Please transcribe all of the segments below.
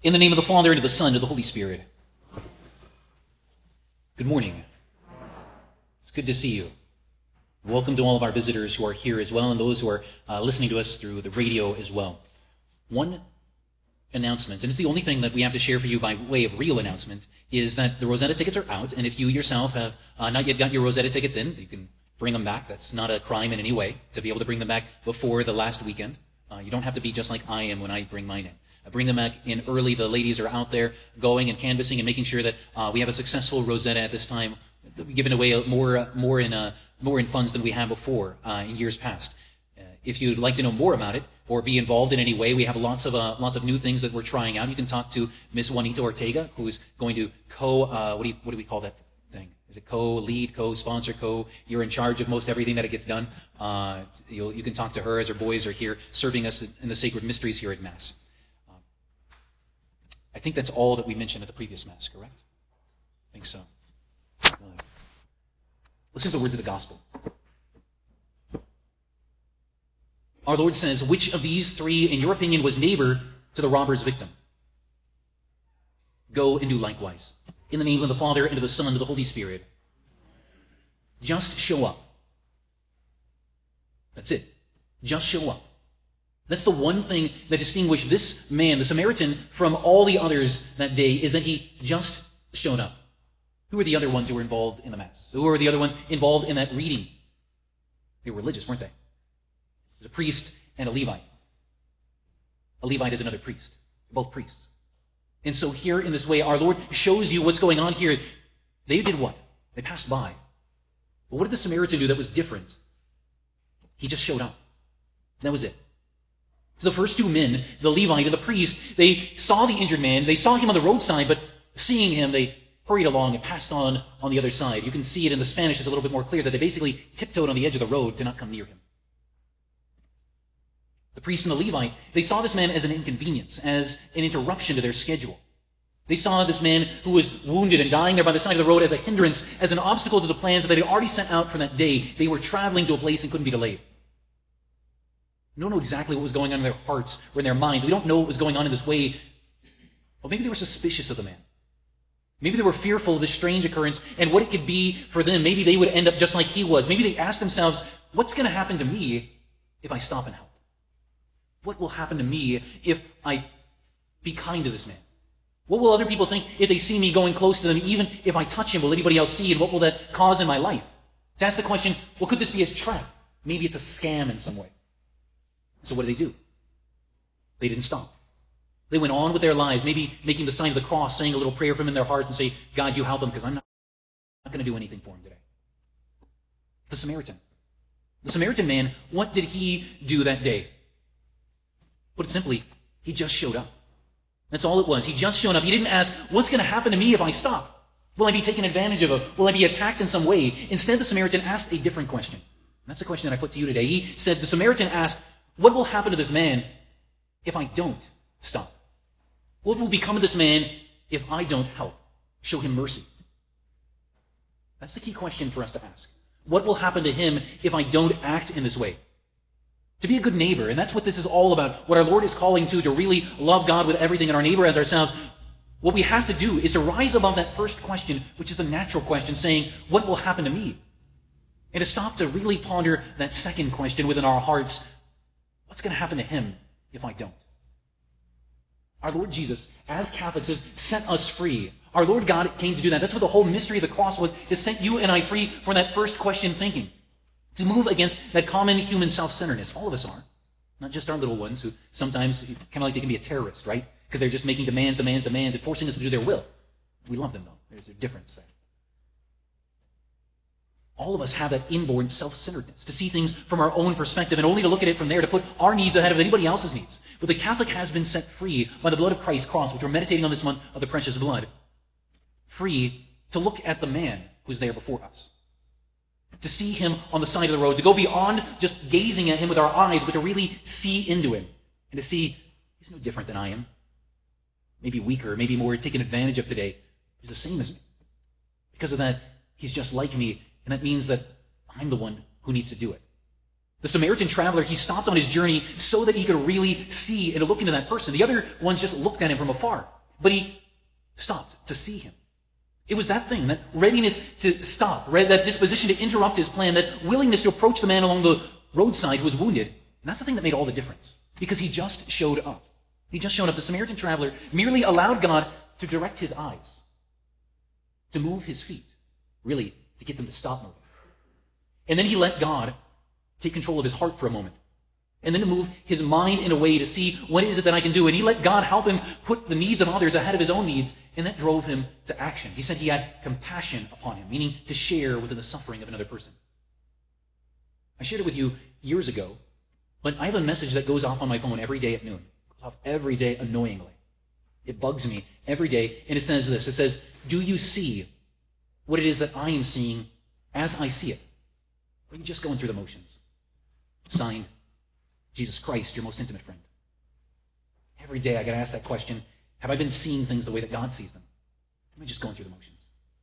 In the name of the Father, and of the Son, and of the Holy Spirit. Good morning. It's good to see you. Welcome to all of our visitors who are here as well, and those who are listening to us through the radio as well. One announcement, and it's the only thing that we have to share for you by way of real announcement, is that the Rosetta tickets are out, and if you yourself have not yet got your Rosetta tickets in, you can bring them back. That's not a crime in any way to be able to bring them back before the last weekend. You don't have to be just like I am when I bring mine in. I bring them back in early. The ladies are out there going and canvassing and making sure that we have a successful Rosetta at this time, giving away more in funds than we have before in years past. If you'd like to know more about it or be involved in any way, we have lots of new things that we're trying out. You can talk to Miss Juanita Ortega, who is going to what do we call that thing? Is it co-lead, co-sponsor, you're in charge of most everything that it gets done. You can talk to her as her boys are here serving us in the sacred mysteries here at Mass. I think that's all that we mentioned at the previous Mass, correct? I think so. Listen to the words of the Gospel. Our Lord says, "Which of these three, in your opinion, was neighbor to the robber's victim? Go and do likewise. In the name of the Father, and of the Son, and of the Holy Spirit." Just show up. That's it. Just show up. That's the one thing that distinguished this man, the Samaritan, from all the others that day, is that he just showed up. Who were the other ones who were involved in the Mass? Who were the other ones involved in that reading? They were religious, weren't they? There's a priest and a Levite. A Levite is another priest. They're both priests. And so here in this way, our Lord shows you what's going on here. They did what? They passed by. But what did the Samaritan do that was different? He just showed up. That was it. So the first two men, the Levite and the priest, they saw the injured man. They saw him on the roadside, but seeing him, they hurried along and passed on the other side. You can see it in the Spanish. It's a little bit more clear that they basically tiptoed on the edge of the road to not come near him. The priest and the Levite, they saw this man as an inconvenience, as an interruption to their schedule. They saw this man who was wounded and dying there by the side of the road as a hindrance, as an obstacle to the plans that they had already set out for that day. They were traveling to a place and couldn't be delayed. We don't know exactly what was going on in their hearts or in their minds. We don't know what was going on in this way. Well, maybe they were suspicious of the man. Maybe they were fearful of this strange occurrence and what it could be for them. Maybe they would end up just like he was. Maybe they asked themselves, what's going to happen to me if I stop and help? What will happen to me if I be kind to this man? What will other people think if they see me going close to them? Even if I touch him, will anybody else see? And what will that cause in my life? To ask the question, well, could this be a trap? Maybe it's a scam in some way. So what did they do? They didn't stop. They went on with their lives, maybe making the sign of the cross, saying a little prayer for him in their hearts and say, God, you help him because I'm not going to do anything for him today. The Samaritan man, what did he do that day? Put it simply, he just showed up. That's all it was. He just showed up. He didn't ask, what's going to happen to me if I stop? Will I be taken advantage of? Will I be attacked in some way? Instead, the Samaritan asked a different question. And that's the question that I put to you today. He said, the Samaritan asked, what will happen to this man if I don't stop? What will become of this man if I don't help? Show him mercy. That's the key question for us to ask. What will happen to him if I don't act in this way? To be a good neighbor, and that's what this is all about, what our Lord is calling to really love God with everything and our neighbor as ourselves. What we have to do is to rise above that first question, which is the natural question, saying, what will happen to me? And to stop to really ponder that second question within our hearts, what's going to happen to him if I don't? Our Lord Jesus, as Catholics, has set us free. Our Lord God came to do that. That's what the whole mystery of the cross was, to set you and I free from that first question thinking. To move against that common human self-centeredness. All of us are. Not just our little ones who sometimes, kind of like they can be a terrorist, right? Because they're just making demands, and forcing us to do their will. We love them, though. There's a difference there. All of us have that inborn self-centeredness, to see things from our own perspective and only to look at it from there, to put our needs ahead of anybody else's needs. But the Catholic has been set free by the blood of Christ's cross, which we're meditating on this month of the precious blood. Free to look at the man who's there before us. To see him on the side of the road, to go beyond just gazing at him with our eyes, but to really see into him. And to see, he's no different than I am. Maybe weaker, maybe more taken advantage of today. He's the same as me. Because of that, he's just like me, and that means that I'm the one who needs to do it. The Samaritan traveler, he stopped on his journey so that he could really see and look into that person. The other ones just looked at him from afar. but he stopped to see him. It was that thing, that readiness to stop, that disposition to interrupt his plan, that willingness to approach the man along the roadside who was wounded. And that's the thing that made all the difference, because he just showed up. He just showed up. The Samaritan traveler merely allowed God to direct his eyes, to move his feet, really to get them to stop moving. And then he let God take control of his heart for a moment, and then to move his mind in a way to see what is it that I can do. And he let God help him put the needs of others ahead of his own needs, and that drove him to action. He said he had compassion upon him, meaning to share within the suffering of another person. I shared it with you years ago, but I have a message that goes off on my phone every day at noon. It goes off every day annoyingly. It bugs me every day, and it says this. It says, do you see what it is that I am seeing as I see it? Or are you just going through the motions? Signed, Jesus Christ, your most intimate friend. Every day I got to ask that question. Have I been seeing things the way that God sees them? Am I just going through the motions?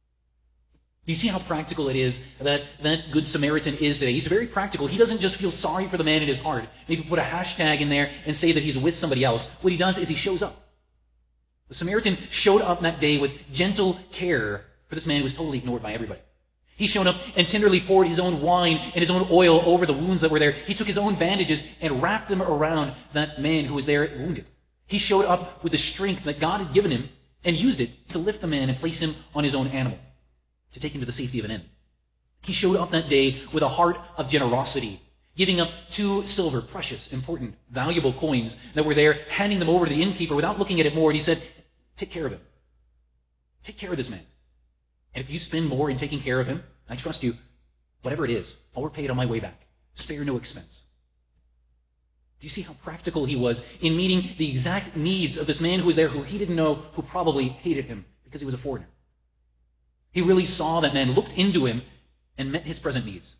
Do you see how practical it is that Good Samaritan is today? He's very practical. He doesn't just feel sorry for the man in his heart. Maybe put a hashtag in there and say that he's with somebody else. What he does is he shows up. The Samaritan showed up that day with gentle care for this man who was totally ignored by everybody. He showed up and tenderly poured his own wine and his own oil over the wounds that were there. He took his own bandages and wrapped them around that man who was there wounded. He showed up with the strength that God had given him and used it to lift the man and place him on his own animal, to take him to the safety of an inn. He showed up that day with a heart of generosity, giving up 2 silver, precious, important, valuable coins that were there, handing them over to the innkeeper without looking at it more. And he said, take care of him. Take care of this man. And if you spend more in taking care of him, I trust you, whatever it is, I'll repay it on my way back. Spare no expense. Do you see how practical he was in meeting the exact needs of this man who was there, who he didn't know, who probably hated him because he was a foreigner? He really saw that man, looked into him, and met his present needs.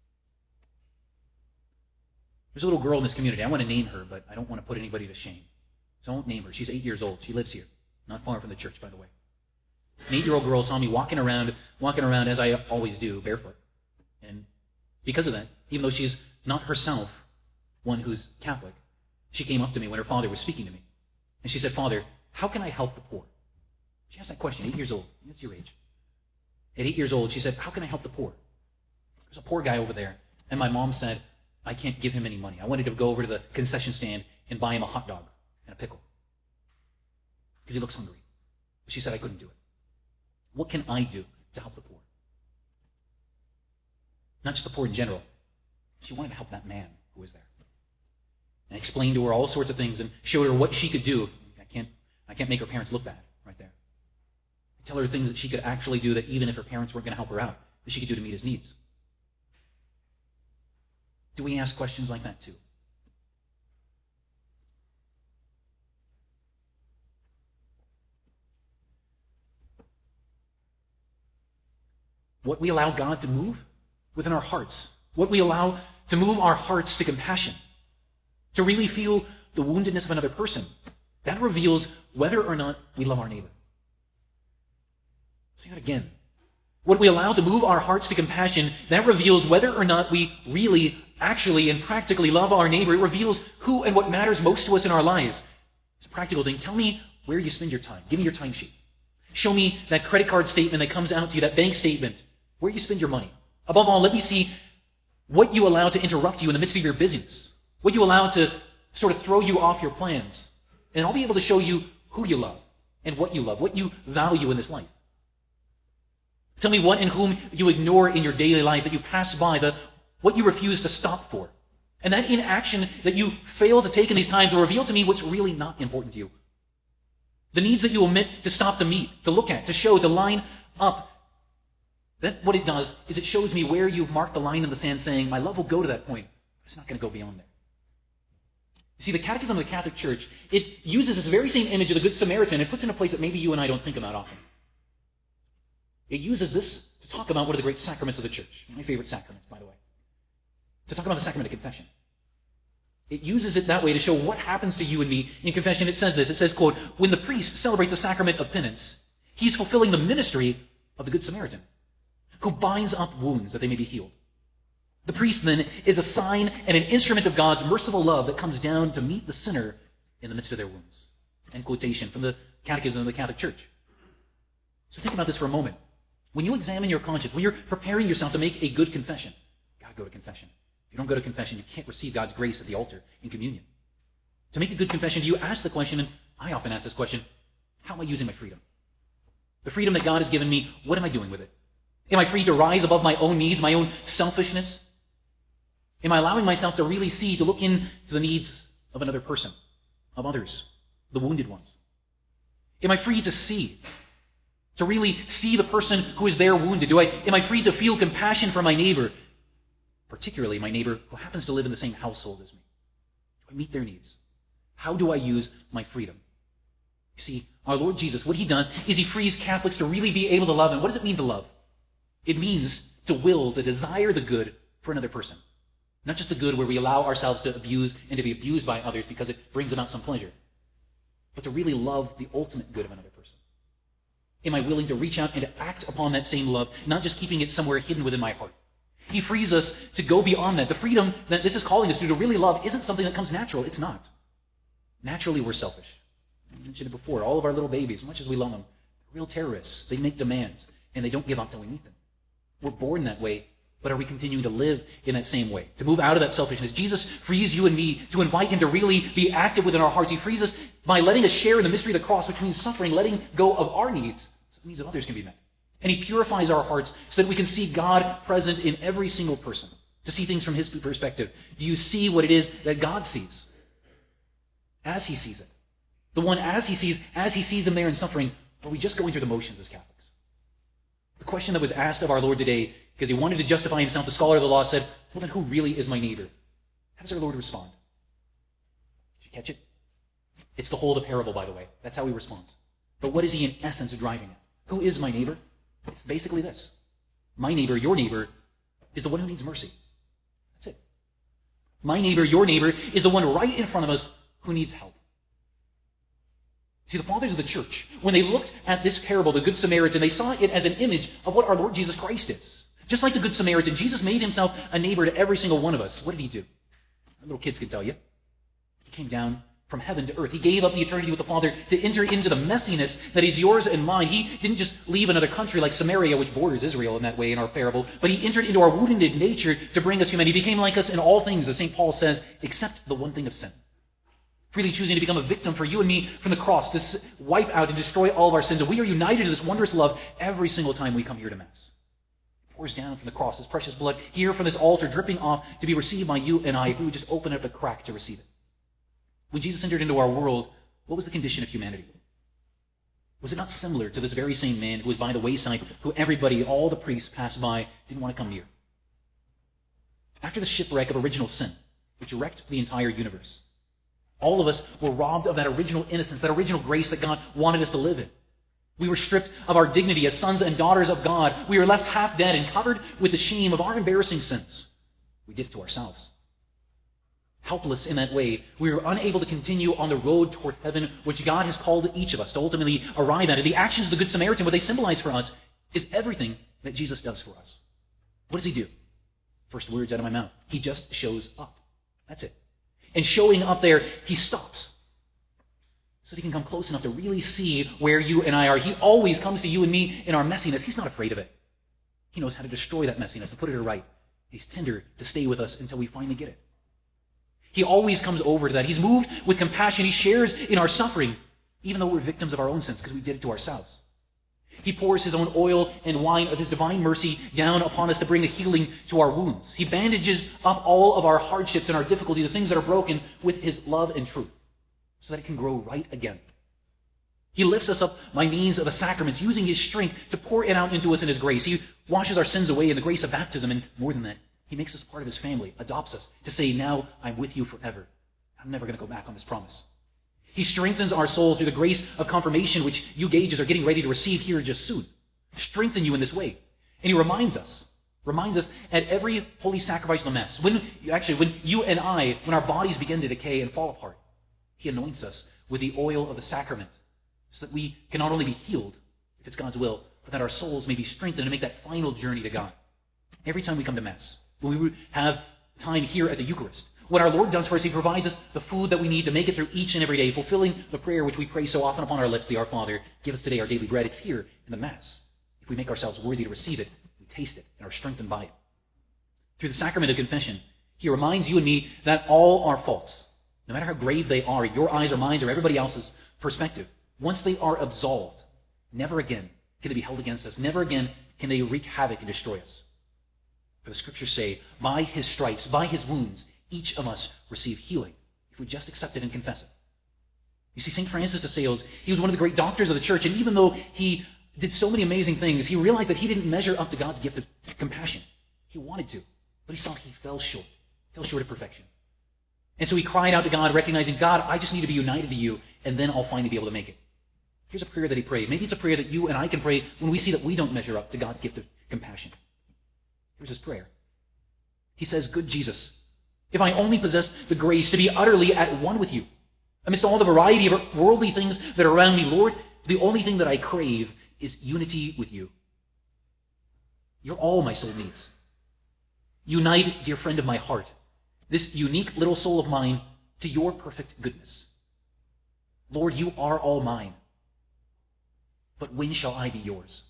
There's a little girl in this community. I want to name her, but I don't want to put anybody to shame. So I won't name her. She's 8 years old. She lives here, not far from the church, by the way. An 8-year-old girl saw me walking around as I always do, barefoot. And because of that, even though she's not herself one who's Catholic, she came up to me when her father was speaking to me. And she said, Father, how can I help the poor? She asked that question, 8 years old. That's your age. At 8 years old, she said, how can I help the poor? There's a poor guy over there. And my mom said, I can't give him any money. I wanted to go over to the concession stand and buy him a hot dog and a pickle, because he looks hungry. But she said I couldn't do it. What can I do to help the poor? Not just the poor in general. She wanted to help that man who was there. And I explained to her all sorts of things and showed her what she could do. I can't make her parents look bad right there. I tell her things that she could actually do that even if her parents weren't going to help her out, that she could do to meet his needs. Do we ask questions like that too? What we allow God to move within our hearts, what we allow to move our hearts to compassion, to really feel the woundedness of another person, that reveals whether or not we love our neighbor. Say that again. What we allow to move our hearts to compassion, that reveals whether or not we really, actually, and practically love our neighbor. It reveals who and what matters most to us in our lives. It's a practical thing. Tell me where you spend your time. Give me your timesheet. Show me that credit card statement that comes out to you, that bank statement, where you spend your money. Above all, let me see what you allow to interrupt you in the midst of your busyness, what you allow to sort of throw you off your plans. And I'll be able to show you who you love and what you value in this life. Tell me what and whom you ignore in your daily life, that you pass by, what you refuse to stop for. And that inaction that you fail to take in these times will reveal to me what's really not important to you. The needs that you omit to stop to meet, to look at, to show, to line up. That what it does is it shows me where you've marked the line in the sand saying, my love will go to that point, but it's not going to go beyond there. You see, the Catechism of the Catholic Church, it uses this very same image of the Good Samaritan and puts it in a place that maybe you and I don't think about often. It uses this to talk about one of the great sacraments of the church. My favorite sacrament, by the way. To talk about the sacrament of confession. It uses it that way to show what happens to you and me in confession. It says this. It says, quote, when the priest celebrates the sacrament of penance, he's fulfilling the ministry of the Good Samaritan, who binds up wounds that they may be healed. The priest, then, is a sign and an instrument of God's merciful love that comes down to meet the sinner in the midst of their wounds. End quotation from the Catechism of the Catholic Church. So think about this for a moment. When you examine your conscience, when you're preparing yourself to make a good confession, you gotta go to confession. If you don't go to confession, you can't receive God's grace at the altar in communion. To make a good confession, do you ask the question, and I often ask this question, how am I using my freedom? The freedom that God has given me, what am I doing with it? Am I free to rise above my own needs, my own selfishness? Am I allowing myself to really see, to look into the needs of another person, of others, the wounded ones? Am I free to see, to really see the person who is there wounded? Am I free to feel compassion for my neighbor, particularly my neighbor who happens to live in the same household as me? Do I meet their needs? How do I use my freedom? You see, our Lord Jesus, what he does is he frees Catholics to really be able to love. And what does it mean to love? It means to will, to desire the good for another person. Not just the good where we allow ourselves to abuse and to be abused by others because it brings about some pleasure, but to really love the ultimate good of another person. Am I willing to reach out and to act upon that same love, not just keeping it somewhere hidden within my heart? He frees us to go beyond that. The freedom that this is calling us to really love isn't something that comes natural. It's not. Naturally, we're selfish. I mentioned it before. All of our little babies, as much as we love them, they're real terrorists. They make demands, and they don't give up till we meet them. We're born that way, but are we continuing to live in that same way? To move out of that selfishness. Jesus frees you and me to invite him to really be active within our hearts. He frees us by letting us share in the mystery of the cross, which means suffering, letting go of our needs, so the needs of others can be met. And he purifies our hearts so that we can see God present in every single person, to see things from his perspective. Do you see what it is that God sees? As he sees it. The one as he sees him there in suffering, are we just going through the motions as Catholics? The question that was asked of our Lord today, because he wanted to justify himself, the scholar of the law said, well, then who really is my neighbor? How does our Lord respond? Did you catch it? It's the whole of the parable, by the way. That's how he responds. But what is he in essence driving at? Who is my neighbor? It's basically this. My neighbor, your neighbor, is the one who needs mercy. That's it. My neighbor, your neighbor, is the one right in front of us who needs help. See, the fathers of the church, when they looked at this parable, the Good Samaritan, they saw it as an image of what our Lord Jesus Christ is. Just like the Good Samaritan, Jesus made himself a neighbor to every single one of us. What did he do? Little kids can tell you. He came down from heaven to earth. He gave up the eternity with the Father to enter into the messiness that is yours and mine. He didn't just leave another country like Samaria, which borders Israel in that way in our parable, but he entered into our wounded nature to bring us humanity. He became like us in all things, as St. Paul says, except the one thing of sin. Freely choosing to become a victim for you and me from the cross, to wipe out and destroy all of our sins. And we are united in this wondrous love every single time we come here to Mass. It pours down from the cross, his precious blood, here from this altar, dripping off to be received by you and I, if we would just open up a crack to receive it. When Jesus entered into our world, what was the condition of humanity? Was it not similar to this very same man who was by the wayside, who everybody, all the priests passed by, didn't want to come near? After the shipwreck of original sin, which wrecked the entire universe, all of us were robbed of that original innocence, that original grace that God wanted us to live in. We were stripped of our dignity as sons and daughters of God. We were left half dead and covered with the shame of our embarrassing sins. We did it to ourselves. Helpless in that way, we were unable to continue on the road toward heaven, which God has called each of us to ultimately arrive at. And the actions of the Good Samaritan, what they symbolize for us, is everything that Jesus does for us. What does he do? First words out of my mouth. He just shows up. That's it. And showing up there, he stops. So that he can come close enough to really see where you and I are. He always comes to you and me in our messiness. He's not afraid of it. He knows how to destroy that messiness, to put it right. He's tender to stay with us until we finally get it. He always comes over to that. He's moved with compassion. He shares in our suffering, even though we're victims of our own sins because we did it to ourselves. He pours his own oil and wine of his divine mercy down upon us to bring a healing to our wounds. He bandages up all of our hardships and our difficulty, the things that are broken, with his love and truth, so that it can grow right again. He lifts us up by means of the sacraments, using his strength to pour it out into us in his grace. He washes our sins away in the grace of baptism, and more than that, he makes us part of his family, adopts us to say, now I'm with you forever. I'm never going to go back on this promise. He strengthens our soul through the grace of confirmation, which you gauges are getting ready to receive here just soon. Strengthen you in this way. And he reminds us at every holy sacrifice of the Mass, when you and I, when our bodies begin to decay and fall apart, he anoints us with the oil of the sacrament so that we can not only be healed, if it's God's will, but that our souls may be strengthened to make that final journey to God. Every time we come to Mass, when we have time here at the Eucharist, What our Lord does for us, he provides us the food that we need to make it through each and every day, fulfilling the prayer which we pray so often upon our lips, the Our Father, give us today our daily bread. It's here in the Mass. If we make ourselves worthy to receive it, we taste it and are strengthened by it. Through the sacrament of confession, he reminds you and me that all our faults, no matter how grave they are, your eyes or mine or everybody else's perspective, once they are absolved, never again can they be held against us. Never again can they wreak havoc and destroy us. For the scriptures say, by his stripes, by his wounds, each of us receive healing if we just accept it and confess it. You see, St. Francis de Sales, he was one of the great doctors of the church, and even though he did so many amazing things, he realized that he didn't measure up to God's gift of compassion. He wanted to, but he saw he fell short of perfection. And so he cried out to God, recognizing, God, I just need to be united to you, and then I'll finally be able to make it. Here's a prayer that he prayed. Maybe it's a prayer that you and I can pray when we see that we don't measure up to God's gift of compassion. Here's his prayer. He says, Good Jesus, if I only possess the grace to be utterly at one with you, amidst all the variety of worldly things that are around me, Lord, the only thing that I crave is unity with you. You're all my soul needs. Unite, dear friend of my heart, this unique little soul of mine to your perfect goodness. Lord, you are all mine. But when shall I be yours?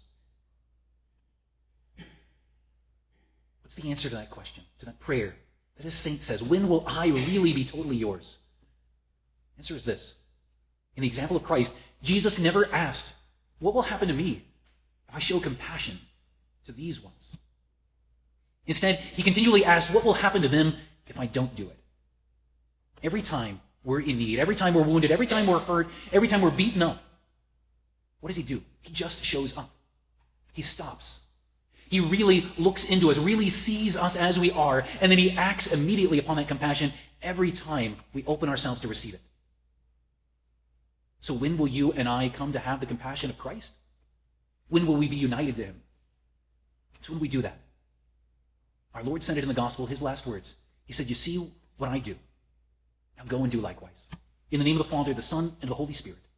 What's the answer to that question, to that prayer that his saint says? When will I really be totally yours? The answer is this. In the example of Christ, Jesus never asked, what will happen to me if I show compassion to these ones? Instead, he continually asked, what will happen to them if I don't do it? Every time we're in need, every time we're wounded, every time we're hurt, every time we're beaten up, what does he do? He just shows up. He stops. He really looks into us, really sees us as we are, and then he acts immediately upon that compassion every time we open ourselves to receive it. So when will you and I come to have the compassion of Christ? When will we be united to him? It's when we do that. Our Lord said it in the gospel, his last words. He said, you see what I do. Now go and do likewise. In the name of the Father, the Son, and the Holy Spirit.